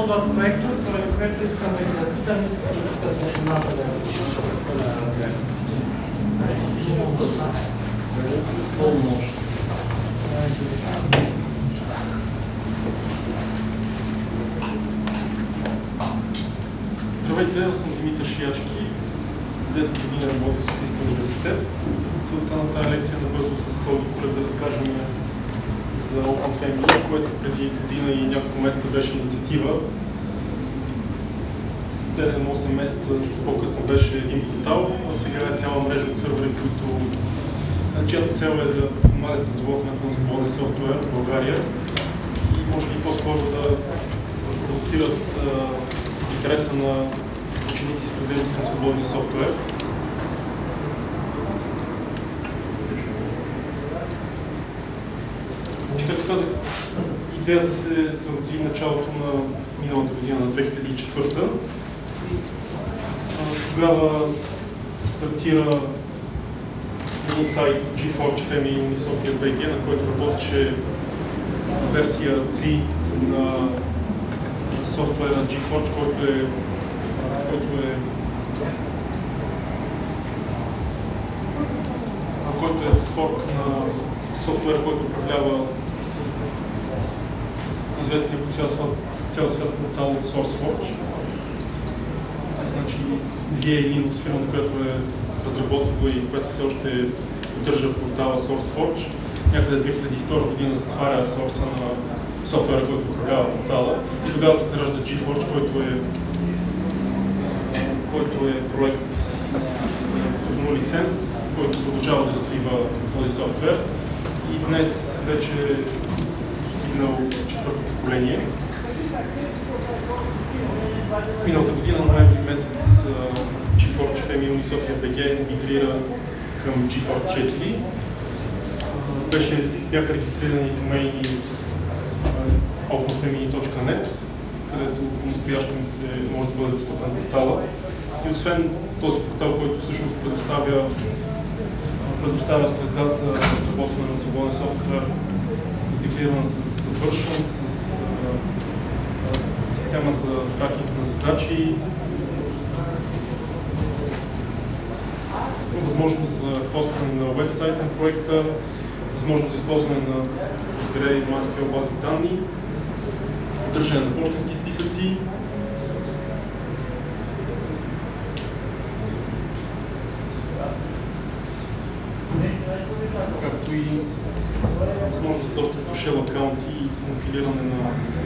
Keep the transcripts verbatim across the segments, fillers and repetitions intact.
това проекто, поради което искам да ви запитам, като малко да Полнощ. Здравейте, аз съм Димитър Шиячки. десет години работя в Софийския университет. Целта на тази лекция е набързо с Слави Колев да разкажем за OpenFamily, което преди година и няколко месеца беше инициатива. седем-осем месеца по-късно беше един портал, а сега е цяла мрежа от сървъри, които чиято цел е да помагат разработването на свободен софтуер в България и може би по-скоро да продуктират интереса на ученици и студенти на свободния софтуер. Както казах, идеята се зароди в началото на миналата година, на две хиляди и четвърта. Тогава стартира един сайт GeForge Family Unisofia точка би джи, на който работеше версия три на софтуера на GeForge, който е, който е, който е форк на софтуера, който управлява известния по цял свят, цял свят портал от SourceForge. Значи, вие е един от фирмата, която е разработила и която все още поддържа портала SourceForge. Някъде две хиляди и втора година затваря сорса на софтуера, който управлява портала. И тогава се заражда GeForge, който е, който е проект с пълно лиценз, който продължава да развива този софтуер. И днес вече е достигнал четвърто поколение. Миналата година, ноември месец, GeForge Family Unisofia точка би джи мигрира към GeForge четири. Беше, бяха регистрирани домейни OpenFamily точка нет, където по-настоящем се може да бъде достъпен портала. И освен този портал, който всъщност предоставя, предоставя среда за разработване на свободен софтуер, интегрирана с Version, с система за тракинг на задачи, възможност за хостване на вебсайт на проекта, възможност за използване на Postgre и MySQL бази данни, поддържане на пощенски списъци, както и възможност за достъп до Shell аккаунти и компилиране на,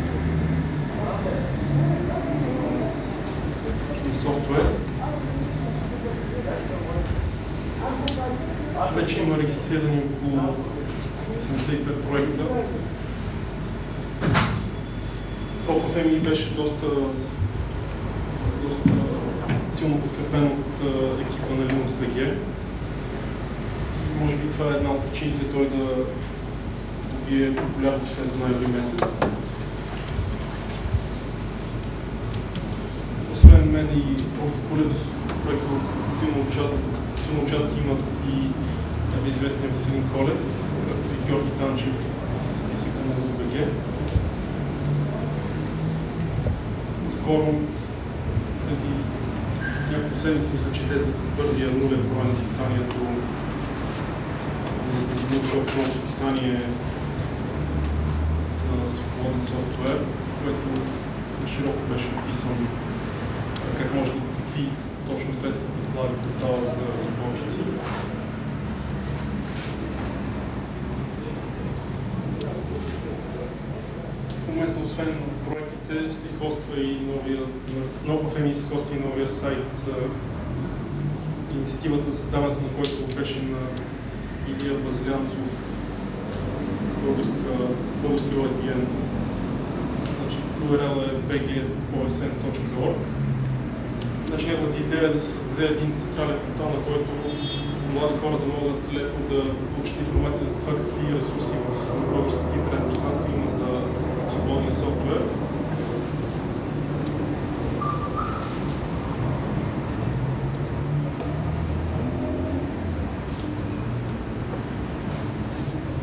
на софтуер. Вече има регистрирани около седемдесет и пет проекта. OpenFamily беше доста, доста силно подкрепен от екипа на Linux точка би джи. Може би това е една от причините той да добие популярност след ноември месец. Освен мен и Колев в проекта силно участие имат и известния Веселин Колев, както и Георги Танчев в списъка на Linux точка би джи. Скоро, преди няколко седмици, мисля, че те са първия нулев брой на списанието, научно списание с свободен софтуер, което широко беше описан как може, какви точно средства предлага портала за разработчици. В момента, освен проектите, се хоства и новия, на OpenFamily се хоства и новия сайт. Инициативата за създаването на който беше на Илия Базилянцов, български о ес би ен. Значи, ю ар ел е би джи о ес ен точка орг. Значи, неговата идея е да се създаде един централен портал, на който млади хора да могат лесно да получат информация за това какви ресурси в българското интернет пространство има за свободния софтуер.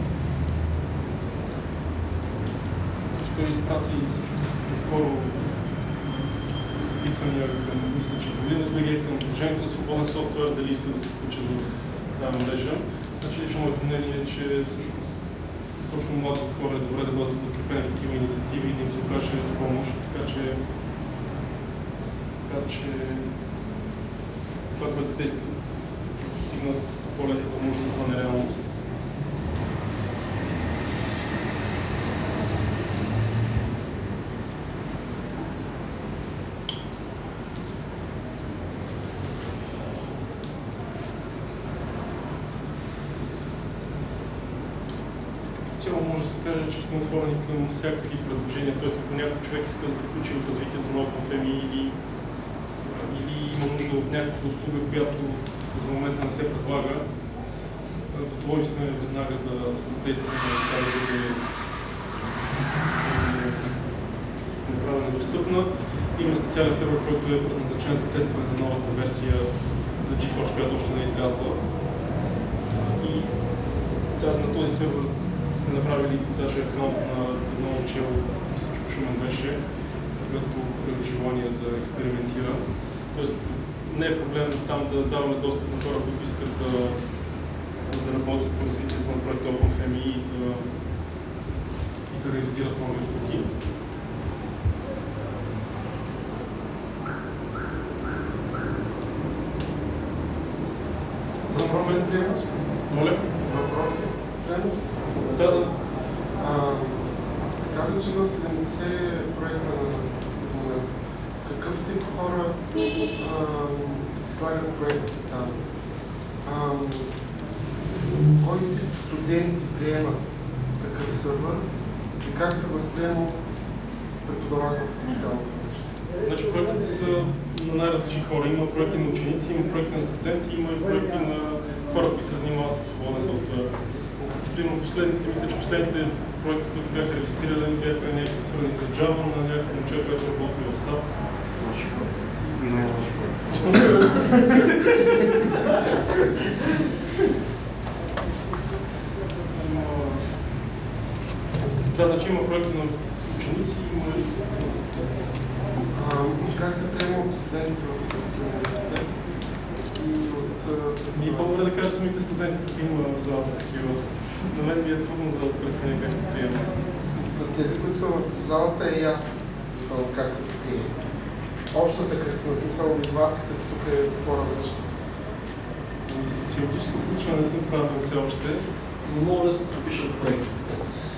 Той изпрати скоро разисквания към, мисля, че Галина Легия, към Движението за свободен софтуер, дали иска да се включат в тази мрежа. Значи лично моето мнение е, че всъщност точно младите хора е добре да бъдат подкрепени в такива инициативи и да им се окаже помощ, така че, така че това, което те искат да постигнат по-лесно да може да стане реалност. Цяло може да се каже, че сме отворени към всякакви предложения, т.е. ако някой човек иска да се включи в развитието на OpenFemi или, или има нужда от някаква услуга, която за момента не се предлага, готови сме веднага да се задействаме това да бъде направена достъпна. Има специален сервер, който е предназначен за тестване на новата версия на GeForce, която още не е излязла. И на този сервер сме направили даже акаунт на едно учило, мисля, че Шумен беше, което прояви желание да експериментира. Тоест, не е проблем там да даваме достъп на хора, които искат да, да работят по развитието на проекта OpenFemi и да, и да реализират нови услуги. За момент, моля? Въпроси? Да, да. Каза, че имат седемдесет проекта на момент. Какъв тип хора слагат проектите там? А, кой тип студенти приемат такъв сървър и как се възприема преподавателското цялото нещо? Значи проектите са на най-различни хора. Има проекти на ученици, има проекти на студенти, има и проекти на хора, които се занимават с свободен софтуер. Примерно последните, мисля, че последните проекти, които бяха регистрирани, бяха някакви свързани с Java, на някакъв момче, който работи в САП. Не, лошо. Да, значи има проекти на ученици, има и... Как се приема от студентите в Софийския университет? Ние по-добре да кажа самите студенти, тук има в залата такива. На мен ми е трудно да преценя как се приема. За тези, които са в залата, е ясно как се приема. Общата картина, смисъл извадката тук е по-различна. Социологическо включване не съм правил все още. Но много лесно се пишат проектите.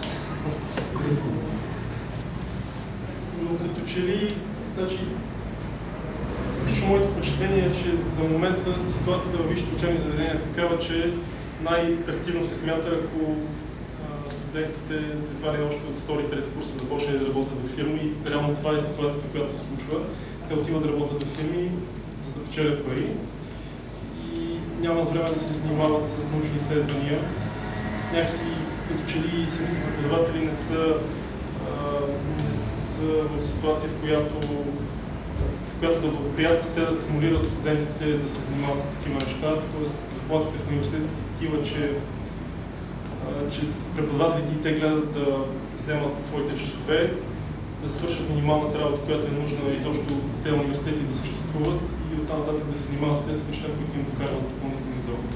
Но като че ли, значи, лично моето впечатление е, че за момента ситуацията във висшите учебни заведения е такава, че най-престижно се смята, ако а, студентите едва ли още от втори и трети курс са започнали да работят в фирми и реално това е ситуацията, която се случва. Те отиват да работят в фирми, за да печелят пари и нямат време да се занимават с научни изследвания. Някакси като че ли самите преподаватели не са, а, не са в ситуация, в която в която да благоприятстват те да стимулират студентите да се занимават с такива неща. Тоест, заплатите в университетите са такива, че, а, че преподавателите и те гледат да вземат своите часове, да свършат минималната работа, която е нужна и точно те университети да съществуват и оттам нататък да се занимават с тези неща, които им покажат допълнителни доходи.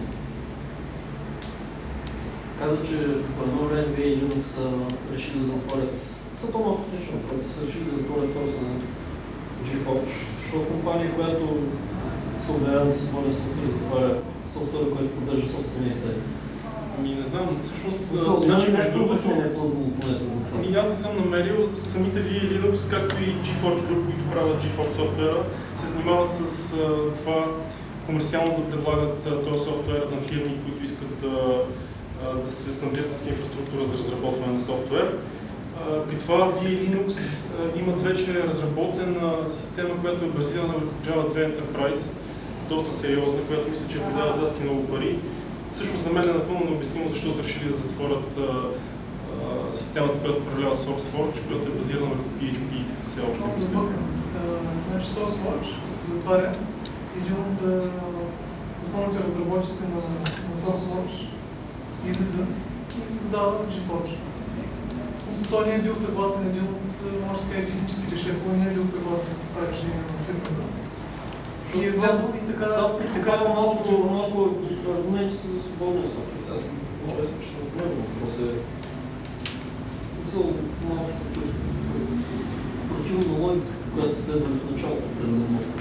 Каза, че по едно време вие и Linux са решили да затворят. За това автоматично, просто са решили да затворят сорса на GeForce, защото компания, която се обявява за свободен софтуер, затваря софтуера, който поддържа собствения сайт. Ами не знам, всъщност... Значи между другото не е ползвано планета за това. Ами аз не съм намерил, самите ви Linux, както и GeForce Group, които правят GeForce софтуера, се занимават с а, това комерциално да предлагат а, този софтуер на фирми, които искат да, а, да се снабдят с инфраструктура за разработване на софтуер. При това ви Linux а, имат вече разработена система, която е базирана върху Java две Enterprise, доста сериозна, която мисля, че продава адски много пари. Също за мен е напълно необяснимо защо са решили да затворят а, а, системата, която управлява SourceForge, която е базирана върху P H P все още. Значи SourceForge се затваря. Един от основните разработчици на, на SourceForge излиза и създава GeForge. Той не е бил съгласен, един от, може да кажа, техническите шефове не е бил съгласен с това решение на фирмата. излязло и така. Да, и така така се малко, случва. малко аргументите за свободния софтуер. Сега съм много ясно, че съм от него. Въпрос е за малко противна логика, която се следва в началото на разработка.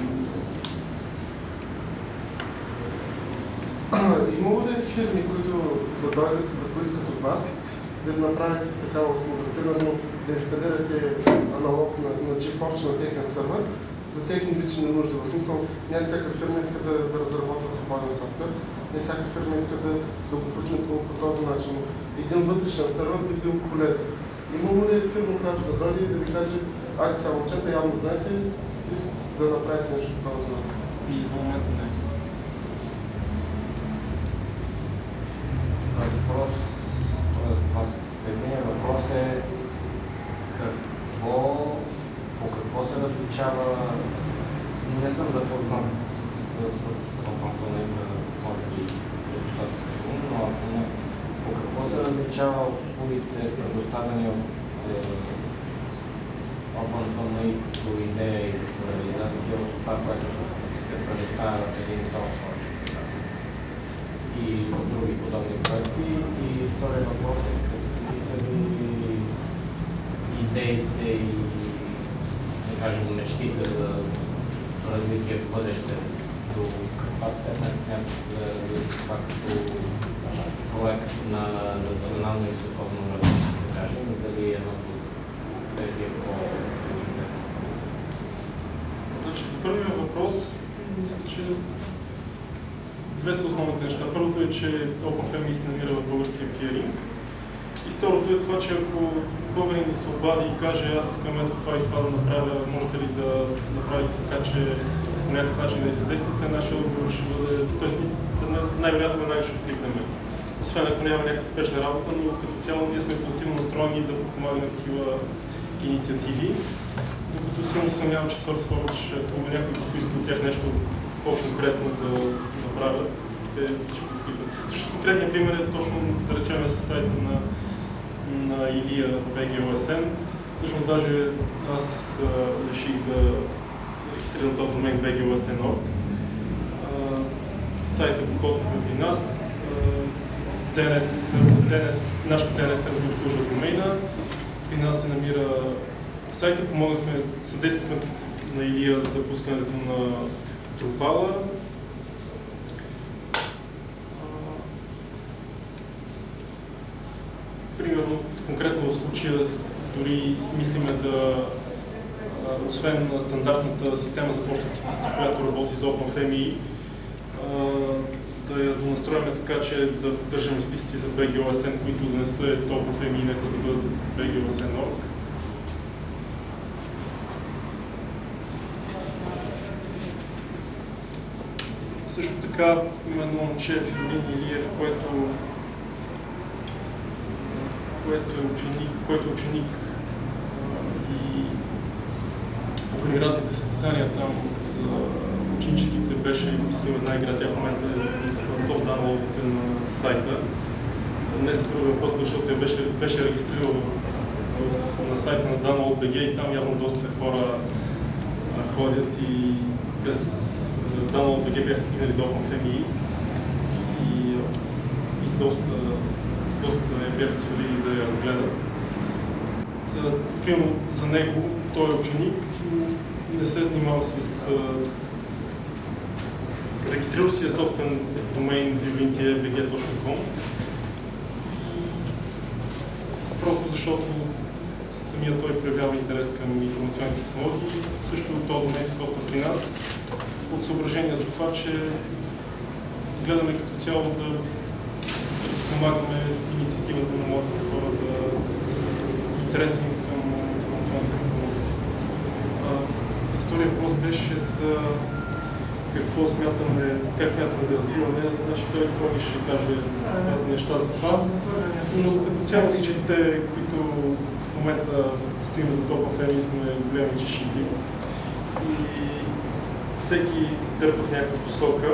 Има ли фирми, които да дойдат да поискат от вас, да направите такава услуга, примерно да инсталирате аналог на, на GeForce на техен сървър, за техни лични нужди? В смисъл, не всяка фирма иска да, да разработва свободен софтуер, не всяка фирма иска да, да го пусне по, по този начин. Един вътрешен сървър би бил полезен. Има ли фирма, която да дойде и да ви каже, айде сега момчета, явно знаете, да направите нещо такова за нас? И за момента не. Въпрос, единият въпрос е какво, по какво се различава, не съм запознат с OpenFlow, може би е достатъчно, но ако не, по какво се различава от услугите, предоставени от OpenFlow като идея и като реализация от това, което се предоставя в един софтуер и от други подобни проекти. И втория въпрос е какви са ви идеите и, да кажем, мечтите за развитие в бъдеще, до каква степен смятате да това като проект на национално и световно равнище, да кажем, и дали едното тези е по-приоритетно? Значи, за първия въпрос, мисля, че две са основните неща. Първото е, че OpenFMI се намира в българския клиринг. И второто е това, че ако българин ни се обади и каже, аз искам ето това и това да направя, можете ли да направите така, че по някакъв начин да ни съдействате, нашия отговор ще бъде, т.е. най-вероятно веднага ще откликнем. Освен ако няма някаква спешна работа, но като цяло ние сме позитивно настроени да подпомагаме такива инициативи. Докато силно съмнявам, че SourceForge, ако някой поиска от тях нещо по-конкретно да направят, те ще подкрепят. Конкретният пример е точно, да речем, със сайта на, на Илия би джи о ес ен. Всъщност даже аз а, реших да регистрирам този домен би джи о ес ен точка орг. Сайта го ходихме при нас. ди ен ес, нашата ди ен ес сервер обслужва домейна. При нас се намира сайта, помогнахме, съдействахме на Илия за пускането на Drupal. Примерно, конкретно в случая, дори смислиме да, освен на стандартната система за почтенски списъци, която работи за OpenFMI, да я донастроим така, че да поддържаме списъци за би джи о ес ен, които да не са OpenFMI, нека да бъдат би джи о ес ен точка орг. Също така има едно момче в Юрин Илиев, което, което е ученик, който е ученик и покрай разните състезания там за ученическите беше писал една игра, тя в момента е в топ даунлоудите на сайта. Днес първи въпрос, защото я беше, беше регистрирал на сайта на Download би джи и там явно доста хора а, ходят и през Download би джи бяха стигнали до OpenFMI и, и доста, доста я бяха свалили да я разгледат. За, примерно за него, той е ученик, не се занимава с, с регистрирал си е собствен домейн вивинтия би джи точка ком. Просто защото самия той проявява интерес към информационните технологии. Също този домен се коства при нас от съображение за това, че гледаме като цяло да, да помагаме инициативата на младите хора да интересни към информационните технологии. Вторият въпрос беше за какво смятаме, как смятаме да развиваме. Значи той Коги ще каже неща за това. Но като цяло всичките, които в момента стоим за OpenFMI, сме големи чешити. И всеки дърпа в някаква посока.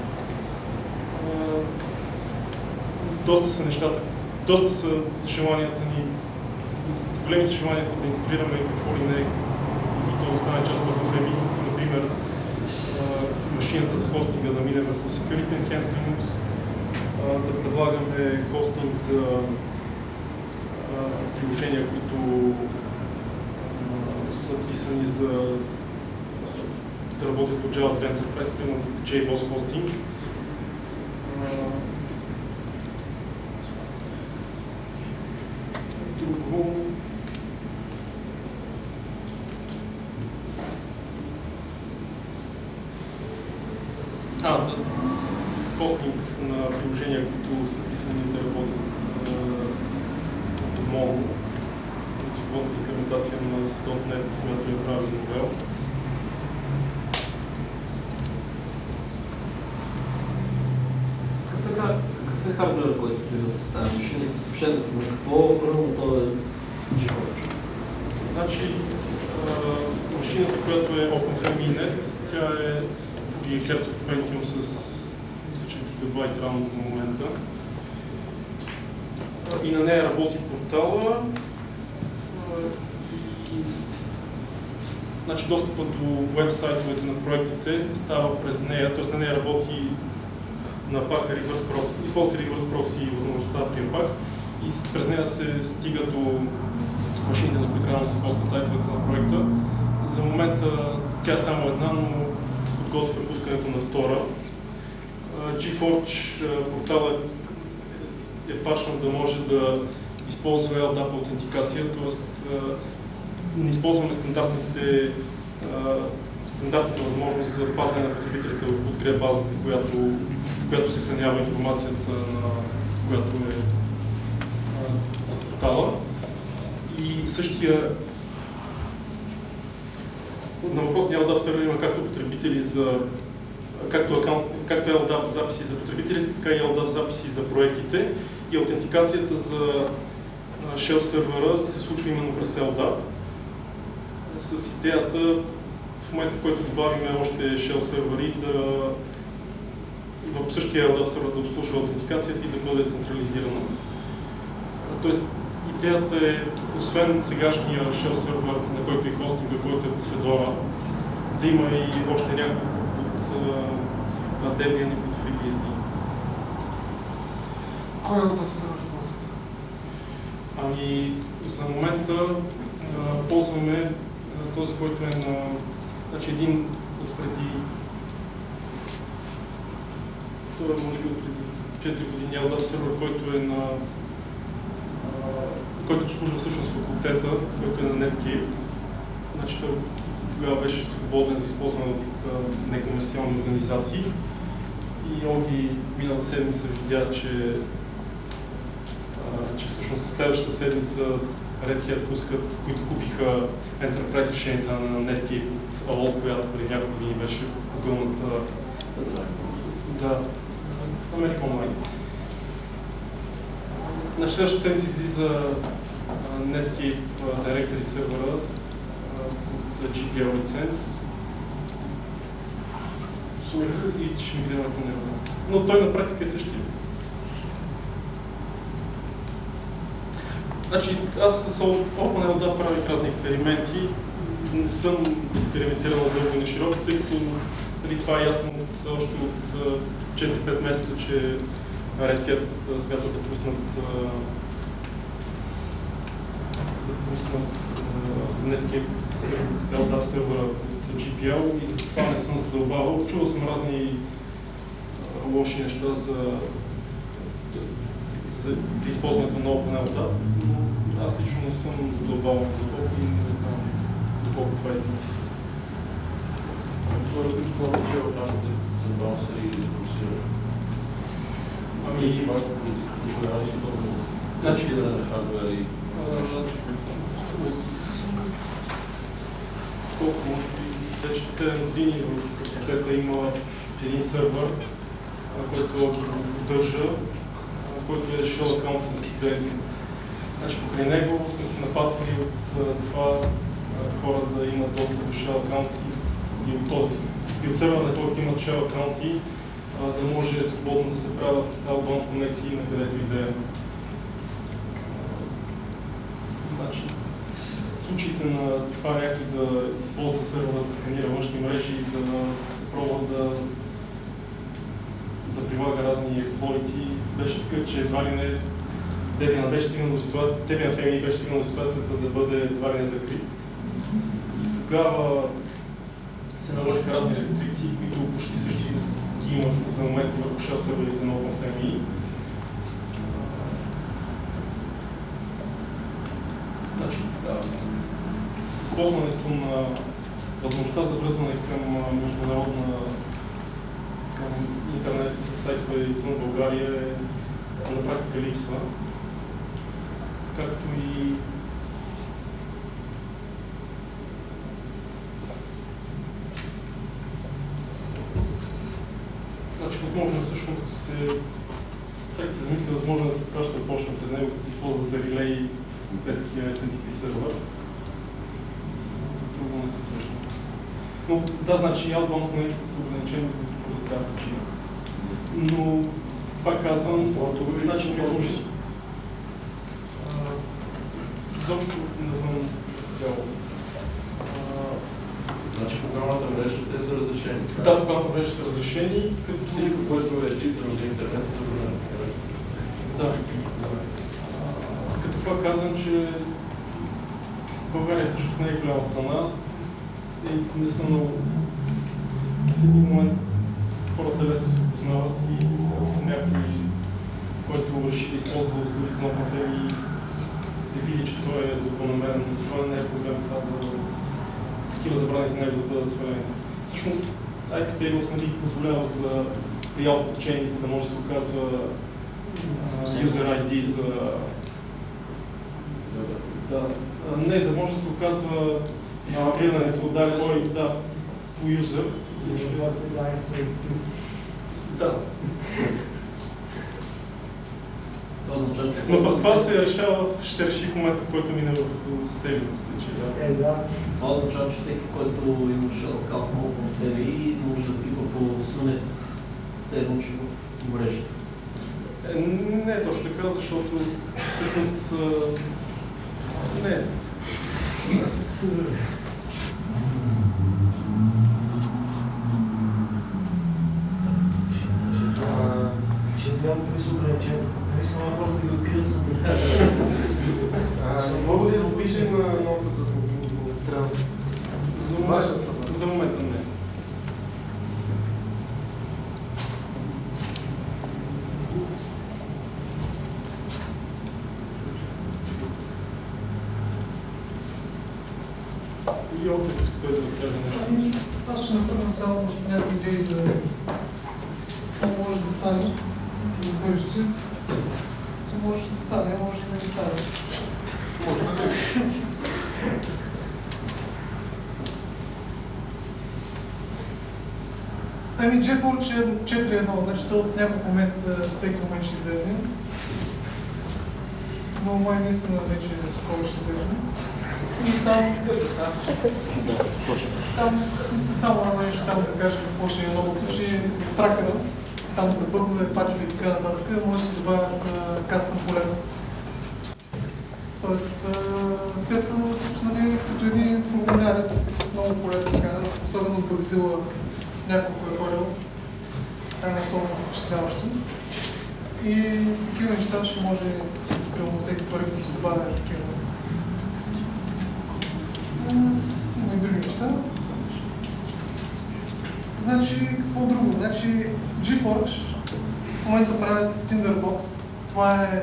Доста са нещата, доста са желанията ни, големи са желанията да интегрираме какво ли не, и то да стане част от OpenFMI. Например, машинен хостинга да мине върху Security Enhanced Linux, да предлагаме хостинг за приложения, които са писани за да работят от Java две Enterprise, примерно джей бос Hosting. Друго. А, да, хостинг на приложения, които са писани да работят от Mono, с свободната имплементация на .дот нет, която е правен модел. Какъв е хардуер, който ти заставя машина? На какво равно е GeForce? Значи, машината, която е OpenFMiNet, тя е две гигахерца Pentium с гигабайт RAM за момента. И на нея работи портала. И, значи, достъпът до веб-сайтовете на проектите става през нея, т.е. на нея работи на паха Reverse Proxy, използва Reverse Proxy и възможността при пак и през нея се стига до машините, на които трябва да се използват сайтовете на проекта. За момента тя е само една, но се подготвя пускането на втора. GeForge порталът е пачнат да може да използва ел дап аутентикация, т.е. не използваме стандартните, стандартната възможност за пазене на потребителите в Postgre базата, която, в която се съхранява информацията, на която е за портала. И същия на въпросния ел дап сервер има както потребители за както, аккаунт, както ел дап записи за потребителите, така и ел дап записи за проектите. И аутентикацията за Shell сервера се случва именно през ел дап. С идеята в момента, в който добавим още Shell сервери, да в същия ел дап сервер да обслужва аутентикацията и да бъде централизирана. Тоест, идеята е, освен сегашния Shell сервер, на който е хостинга, който е под Fedora, да има и още няколко от Debian и под FreeBSD. Кой е ел дап сервер в ползвате? Ами, за момента а, ползваме а, този, който е на значи един от преди това може би от преди четири години ел дап сервер, който е на а, който обслужва всъщност факултета, който е на Netscape. Значи той тогава беше свободен за използване от некомерциални организации. И Оги миналата седмица видя, че, а, че всъщност следващата седмица Red Hat пускат, които купиха Enterprise решенията на Netscape от Alloy, която преди няколко години беше погълната да, America Online. На следващата седмица излиза Netscape Directory сервера за джи пи ел лиценз и ще мигрираме по него. Но той на практика е същия. Значи, аз с OpenLDAP правих разни експерименти. Не съм експериментирал дълго и на широко, тъй като нали, това е ясно още от четири-пет месеца, че Red Hat смятат да пуснат да пуснат Netscape ел дап сервера от джи пи ел и затова не съм задълбавал. Чувал съм разни а, лоши неща за, за при използването на OpenLDAP, но аз лично не съм задълбавал на това и не знам доколко това е истина. Хора, които това че отнасяте за баланса и за процесира? Ами, и вашето проверяли си толкова значи на хардуера и... колко може би вече седем години в факултета има един сервер, който ги задържа, който е Shell аккаунт за студенти. Значи покрай него сме се нападали от това хора да имат достъп до Shell аккаунти и от този. И от сервера, на който имат Shell аккаунти, да може свободно да се правят outbound конекции на където и да е. Значи, случаите на това някой да използва сервера да сканира външни мрежи и да се пробва да Quality беше такъв, че едва ли не Debian беше стигнал до ситуацията, Debian F M E беше стигнал до ситуацията да бъде едва ли не закрит. Тогава се наложиха разни рестрикции, които почти същи ги имат за момента върху шел серверите на OpenFMI. Значи, да, използването на възможността за връзване към международна, към интернет сайтове извън България е на практика липсва, както и значи възможно всъщност да се всеки се замисли възможно да се праща почта през него, като се използва за релей детския ес ем ти пи сервер. Друго не се среща. Но да, значи outbound конекциите са ограничени по тази причина. Но пак казвам, значи приложи. Изобщо навън цяло. Значи в локалната мрежа те са разрешени. Да, в локалната мрежа са разрешени, като Всичко, което е считано за интернет, е забранено. Да. Като това казвам, че България също не е голяма страна и не са много... В един момент хората лесно се познават и някой, който реши да използва услугите на OpenFMI и се види, че той е добронамерен, но това не е проблем това да такива забрани за него да бъдат свалени. Всъщност, ай пи Tables не би позволява за layout chain да може да се оказва user ай ди за... Да, не, да може да се оказва изфилтрирането, да, кой, да, по юзер. Да. Но това се решава, ще реши в момента, в който мине в стабилност. Е, да. Това означава, че всеки, който имаше аккаунт на OpenFMI, може да пипа по Sunet седем в мрежата. Е, не е точно така, защото всъщност не. Че не бях присутен, че наистина въпрос да ги открият сами. Мога да го пишем на науката за трябва За момента не. И опит, който да разкаже нещо. Аз ще напълня само някои идеи за какво може да стане в бъдеще. То може да стане, може да не стане. Може да не. Ами JForge е четири едно, значи то от няколко месеца всеки момент ще излезе. Но май наистина вече скоро ще излезе. И там, там, мисля само едно нещо там да кажа какво ще е новото, че в тракера, там са бъгове, пачове и така нататък, може да се добавят кастъм полета. Тоест, те са нали, като един формуляр с много полета, така, особено от Bugzilla няколко е ходил. Това е особено впечатляващо. И такива неща ще може прямо всеки проект да се добавя такива. Има и други неща. Значи, какво друго? Значи, JForge в момента правят Tinderbox. Това е...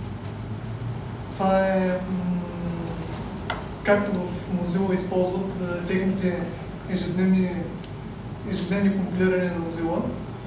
Това е... както в Mozilla използват за техните ежедневни ежедневни компилиране на Mozilla.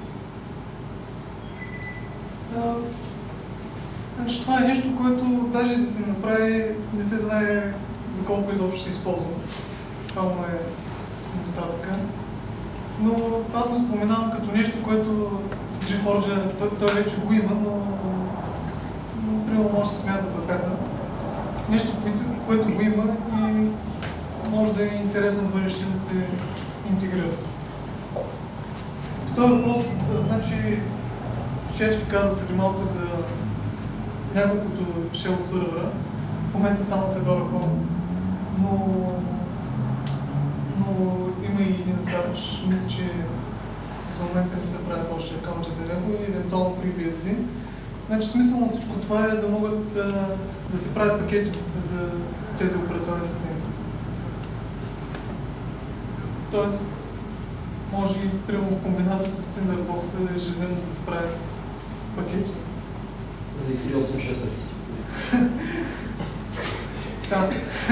Значи, това е нещо, което даже да се направи, не се знае доколко изобщо се използва. Това му е недостатъка. Но аз го споменавам като нещо, което JForge, той, той вече го има, но, но примерно може да се смята за бета. Нещо, което, което го има и може да е интересно в бъдеще да се интегрира. В този въпрос, значи, Шечки каза преди малко за няколкото shell сервера, в момента само Fedora Core, но, но има и един сарч, мисля, че за момента не се правят още акаунти за него и евентуално при би ес ди. Значи смисъл на всичко това е да могат а, да се правят пакети за тези операционни системи. Тоест, може и примерно комбината с Tinderbox ежедневно да се правят пакети. За хиляда осемстотин и шестдесет. Да.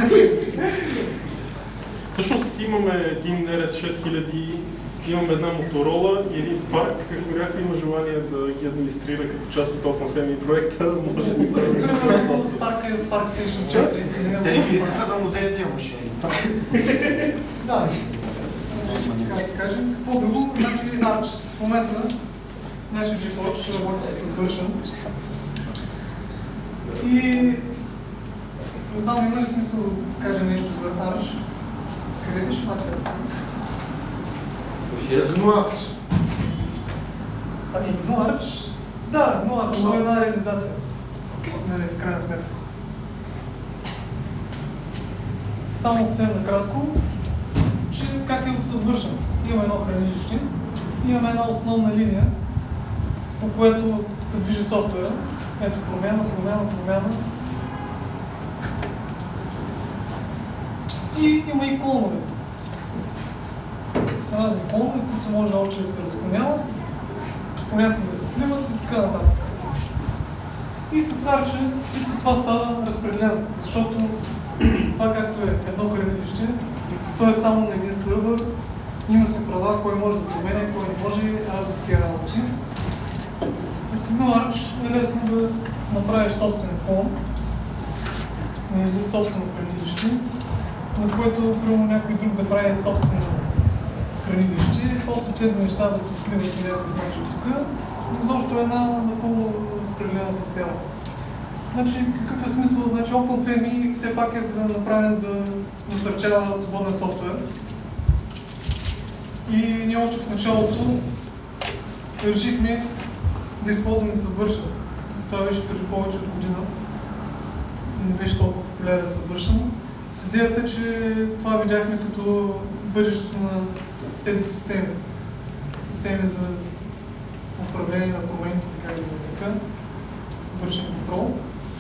Всъщност имаме един Ар Ес шест хиляди, имаме една Моторола и един Spark. Ако някой има желание да ги администрира като част от OpenFamily проекта, може да Примерно Spark е Spark Station четири. Те не ги искаха за модели тия машини. Да. Как да се каже? Какво друго? Значи Arch. В момента нашия GeForce работи с Subversion. И не знам, има ли смисъл да кажа нещо за Arch? Къде ще махте? Едно Arch. Ами, едно Arch? Да, едно Arch, но е една реализация. Нали, в крайна сметка. Само съвсем накратко, че как е Subversion. Има едно хранилище, имаме една основна линия, по което се движи софтуера. Ето промяна, промяна, промяна. И има и клонове. Разни клонове, които може още да се разклоняват, понякога да се сливат и така нататък. И с Arch всичко това става разпределено, защото това както е едно хранилище, то е само на един сървър, има си права, кой може да променя, кой не може, разни такива работи. С едно Arch е лесно да направиш собствен клон, или собствено хранилище, на което примерно някой друг да прави собствено хранилище, после тези неща да се сливат по някакъв начин тук, но изобщо е една напълно разпределена система. Значи, какъв е смисъл? Значи, OpenFamily все пак е за направен да насърчава свободен софтуер. И ние още в началото решихме да използваме Subversion. Това беше преди повече от година. Не беше толкова популярен Subversion. С идеята, че това видяхме като бъдещето на тези системи. Системи за управление на промените, така или така, вършен контрол.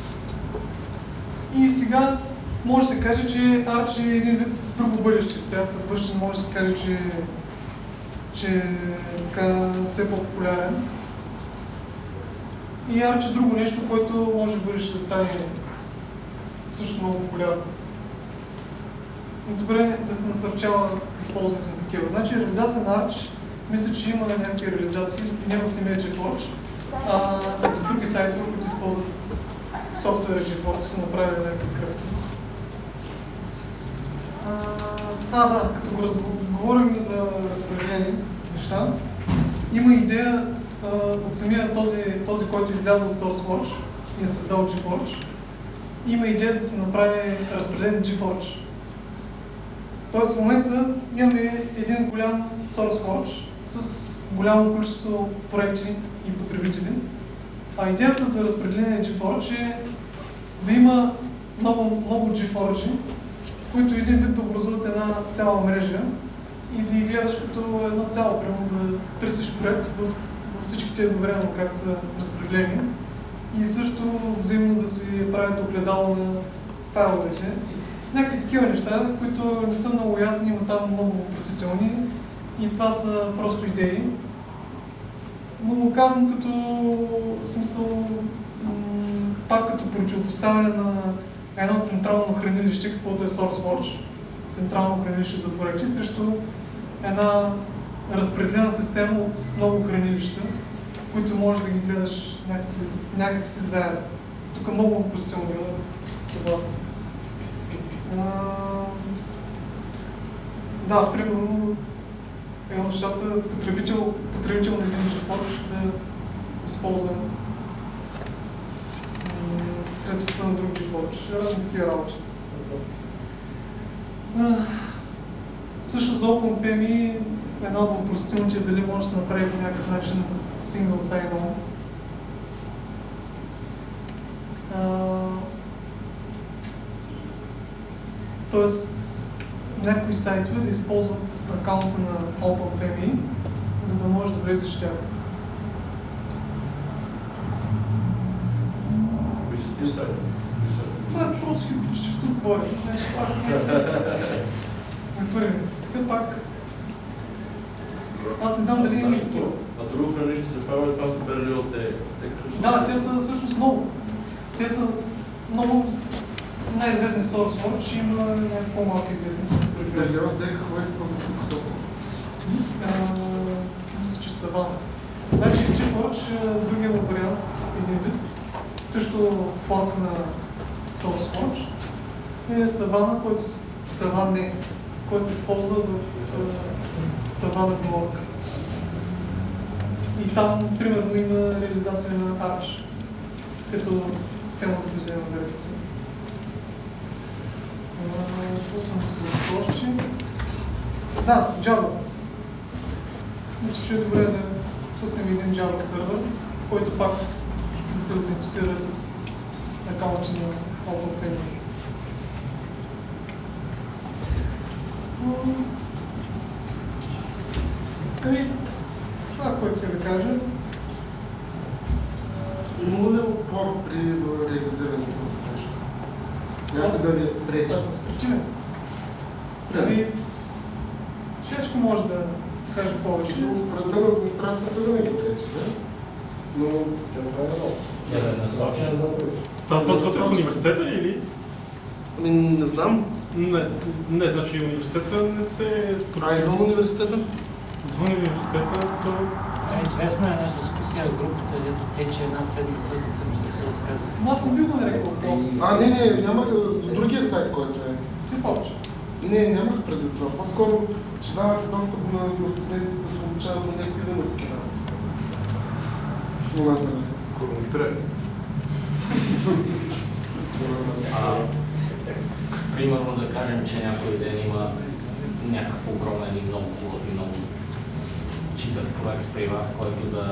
И сега може да се каже, че Arch е един вид с друго бъдеще. Сега Subversion може да се каже, че, че е така все по-популярен. И Arch е друго нещо, което може в бъдеще да стане също много популярно. Добре да се насърчава използването на такива. Значи реализация на Arch, мисля, че има някакви реализации, няма самия GeForce, а други сайтове, които използват софтуера GeForce, са направили някакви кръвки. А, а, да, като го говорим за разпределени неща, има идея а, от самия този, този, който изляза от SourceForge и е създал GeForce, има идея да се направи разпределен GeForce. Тоест в момента имаме един голям SourceForge с голямо количество проекти и потребители. А идеята за разпределение на GeForge е да има много, много GeForge, които един вид да образуват една цяла мрежа и да ги гледаш като едно цяло, примерно да търсиш проект в всичките едновременно както са разпределени и също взаимно да си правят огледало на файловете. Някакви такива неща, които не са много ясни, има там много въпросителни и това са просто идеи. Но казвам като смисъл, пак като противопоставяне на едно централно хранилище, каквото е SourceForge, централно хранилище за проекти, срещу една разпределена система от много хранилища, които можеш да ги гледаш някакси, някакси заедно. Тук е много въпросително, съгласен. Да, примерно, едно нещата, потребител, потребител на един GeForce да използва средствата на друг GeForce, разни такива работи. Също за OpenFamily една от въпросителните е дали може да се направи по някакъв начин single sign-on. Тоест, някои сайтове да използват акаунта на OpenFamily, за да можеш да влезеш в тях. Висоти сайт. Това е просто хипотетическо говоря. За първи. Все пак, аз не знам дали има такива. А друго хранилище се правят, това са Берлио, те... Да, те са всъщност много. Те са много най-известни SourceForge, има някакви по-малки известни. Берлио, те какво е спорът? Мисля, че Savannah. Значи GeForge, другия му вариант, един вид, също форк на SourceForge, е Savannah, който, Savannah, който се използва в Savannah точка org. И там, примерно, има реализация на Arch, като система за следение на версиите. Това съм се започи. Да, Java. Мисля, че е добре да пуснем един Java сервер, който пак да се аутентифицира с акаунти на OpenPaper. Ами, това, което се да кажа. Има ли опор при реализирането на това нещо? Някой да ви пречи? Административен. Ами, всичко може да каже повече. Според мен администрацията винаги пречи, да? Но това е много. Целенасочен да Става въпрос вътре в университета или? Ами, не знам. Не, не, значи университета не се... А извън университета? Извън университета, то... Известна е една дискусия в групата, дето тече една седмица, докато ще се отказва. Аз съм бил на рекол. А, не, не, нямах до другия сайт, който е. Си повече. Не, нямах преди това. По-скоро, че давате достъп на, на студентите да се обучават на някакви линовски работи. В момента не. Корумпирани. Примерно да кажем, че някой ден има някакъв огромен и много хубав и много читав проект при вас, който да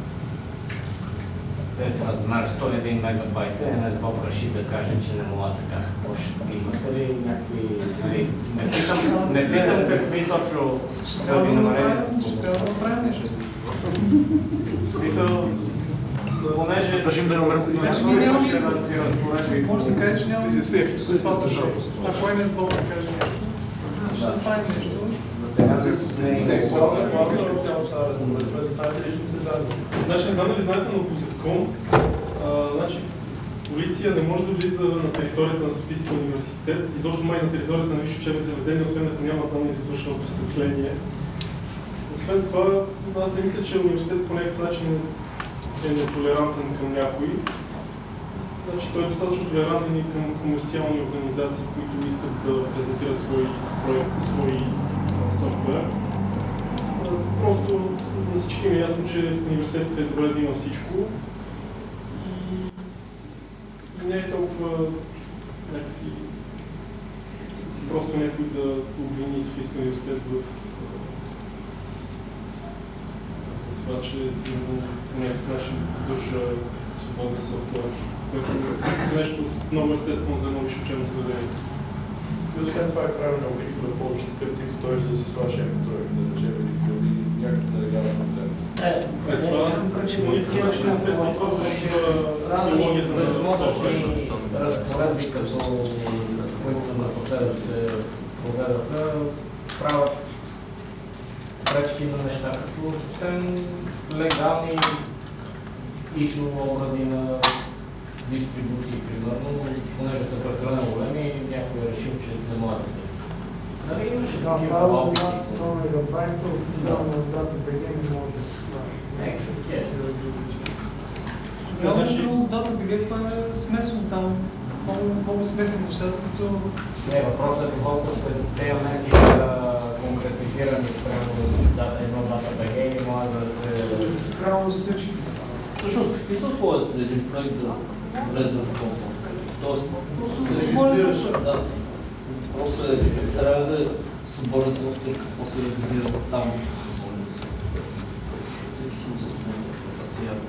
е с размер сто и един мегабайт, е не Бог реши да каже, че не мога така. Имате ли някакви... Не питам, не питам какви точно цели намерения. Ще трябва да направим нещо. В смисъл, понеже... Държим да номер... Може да се каже, че няма ако е не с Бог да каже нещо. Ще направим нещо. Значи, не знам дали знаете, но по закон, значи, полиция не може да влиза на територията на Софийския университет, изобщо май на територията на висше учебни заведения, освен ако няма данни за извършено престъпление. Освен това, аз не мисля, че университет по някакъв начин е нетолерантен към някой. Значи, той е достатъчно толерантен и към комерциални организации, които искат да презентират свои проекти, свои софтуер. Просто на всички ми е ясно, че в университетите е добре да има всичко и, и не е толкова някакси просто някой да обвини Софийския университет в това, че по някакъв начин поддържа свободен софтуер, което е нещо много естествено за едно висше учебно заведение. И освен това е правилно обично да ползваш такъв тип стори, за да си слагаш емпетори, да речем, или някакъв нелегален модел. Е, разпоредби, като които напоследък се проведаха, правят пречки на неща, като съвсем легални изнообрази на дистрибуции, примерно, понеже са прекалено големи, някой е решил, че не може да се. Нали имаше такива опити? сто мегабайта, отделно от дата БГ не може да се слага. Не, е. Реално с дата БГ това е смесно там. Много смесени нещата, които... Не, въпросът е какво са тези елементи конкретизирани спрямо дата едно дата БГ и може да се... Спрямо всички. Всъщност, какви са условията за един проект да влезе в комфорт? Тоест, да се регистрираш. Да. Просто е, трябва да е свободен софтуер, какво се разбира там. Всеки си мисля, че не е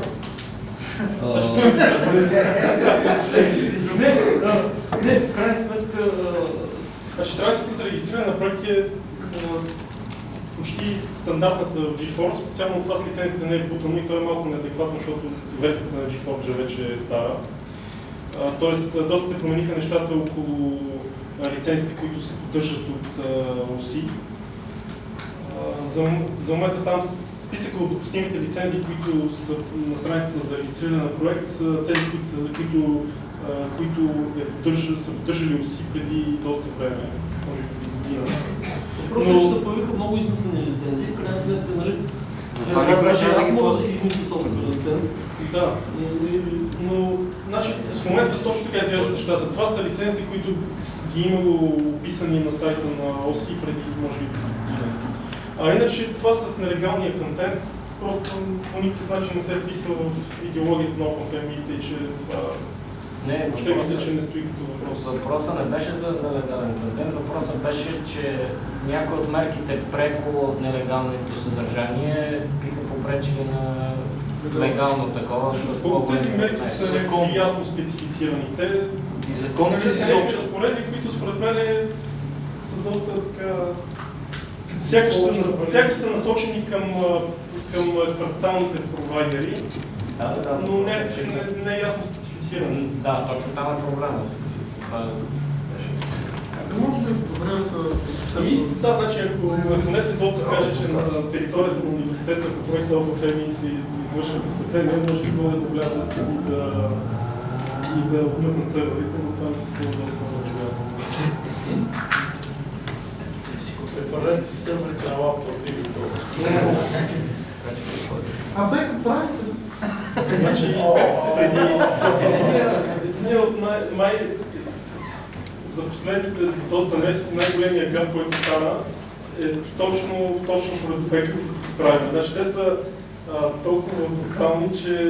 Не, не, в крайна сметка, значи трябва да се регистрира на проекти почти стандартната в GeForce, специално това с лицензите не е бутано и то е малко неадекватно, защото версията на GeForce вече е стара. А, тоест, доста се промениха нещата около лицензите, които се поддържат от о ес и. За, за момента там списъка от допустимите лицензии, които са на страницата за регистриране на проект, са тези, които, са, които, а, които е поддържат, са поддържали о ес и преди доста време, може би преди година. Просто но... че да появиха много измислени лицензии, в крайна сметка, нали? Това ни прави аз мога да си измисля собствен лиценз. Да, но значи, в момента точно така изглеждат нещата. Това са лицензии, които ги имало описани на сайта на о ес и преди, може би, година. А иначе това с нелегалния контент просто по никакъв начин не се е вписал в идеологията на OpenFMI, и че това не, ще мисля, че не стои като въпрос. Въпросът не беше за нелегален контент, въпросът беше, че някои от мерките преко от нелегалното съдържание биха попречили на легално такова, защото колко тези мерки са закон... ясно специфицирани. Те и законите си са разпоредби, които според мен са доста така... Сякаш са, сякаш са насочени към, към кварталните провайдери, да, да, но не, не, не е ясно специфицирано. Да, точно там е проблема. Може би добре да И да, значи ако, ако не се доктор каже, че на територията на университета по проекта OpenFMI се извършва престъпление, може би могат да влязат и да и да вмъкнат серверите, но това ми се струва доста по-вероятно. Препарете си серверите на лаптоп и А бека правите? Значи, преди един от май за последните доста месеци най-големия гъб, който стана, е точно, точно поради бекъп правилно. Значи те са а, толкова брутални, че...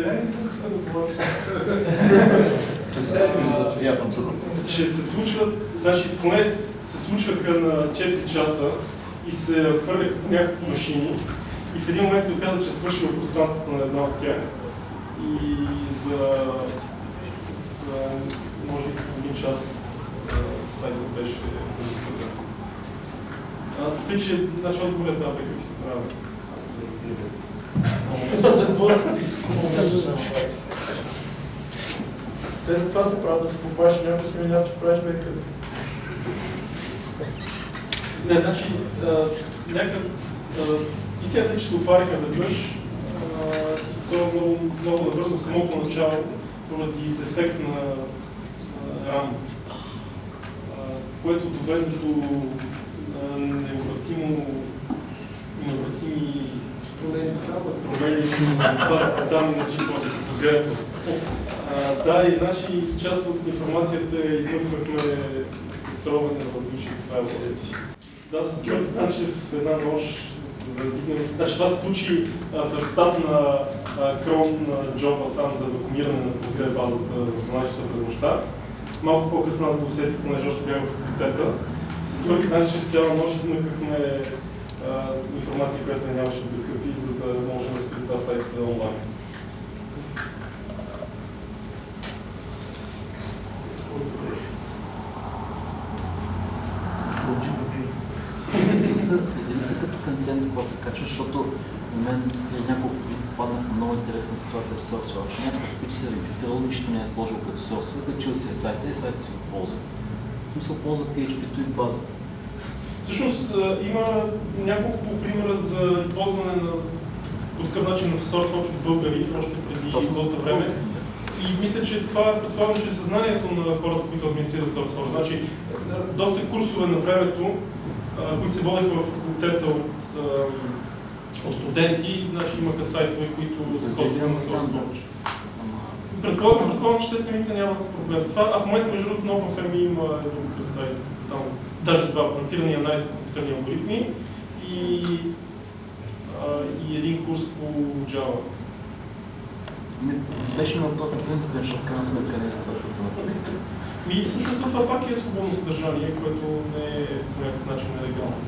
че се случват, значи поне се случваха на четири часа и се разхвърляха по някакви машини и в един момент се оказа, че е свършило пространството на една от тях. И за, за може би за половин час сайтът беше разкритен. Тъй, че значи отговор е да, какви се прави. Те за това се правят да се попаш, някой си минат, че правиш бека. Не, значи, някакъв... Истината е, че се опариха веднъж и то много, много набързо, самото начало, поради дефект на RAM, което доведе до необратимо необратими промени в базата данни на GeForce по разгледането. Да, и значи част от информацията измъквахме с ровене на различни файл сети. Да, с Георги Данчев една нощ, значи това се случи в резултат на крон на джоба там за вакуумиране на Postgre базата в дванадесет часа през нощта. Малко по-късно аз го усетих, понеже още бях в факултета. С Георги Данчев цяла нощ измъквахме информация, която нямаше да къпи, за да може да се това сайтите онлайн. Следи ли се като контент, какво се качва, защото в мен преди няколко години попаднах в много интересна ситуация в SourceForge. Някой, който се е регистрирал, нищо не е сложил като SourceForge, качил си е сайта и сайта си го ползва. В смисъл ползва пи ейч пи-то и базата. Всъщност има няколко примера за използване на по такъв начин на SourceForge от българи, още преди доста време. И мисля, че това предполагам, че е съзнанието на хората, които администрират SourceForge. Значи, доста курсове на времето, които се водеха в факултета от, от студенти, значи имаха сайтове, които се ходиха на SourceForge. Предполагам, предполагам, че те самите нямат проблем с това, а в момента между другото на OpenFMI има един сайт, там, даже два проектирани анализ на компютърни алгоритми и, а, и един курс по Java. Беше въпрос на принцип, защото в крайна сметка не е ситуацията на проекта. И всъщност това пак е свободно съдържание, което не е по някакъв начин нелегално.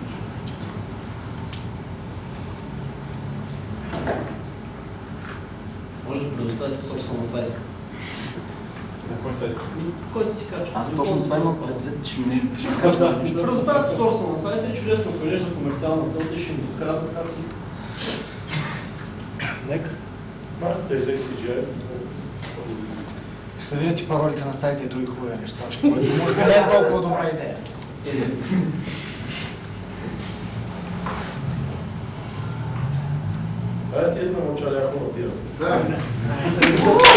Може да предоставите собствен сайт. На кой сайта. Който си качва. Аз точно това имам предвид, че не ще Да, да. Предоставят сорса на сайта и чудесно, ако за комерциална цел, те ще им открадат както си. Нека. Марката е икс си джи ай. Ще видя, че паролите на сайтите и други хубави неща. Може би не е толкова добра идея. Аз ти сме мълчали, ако мотивам. Да.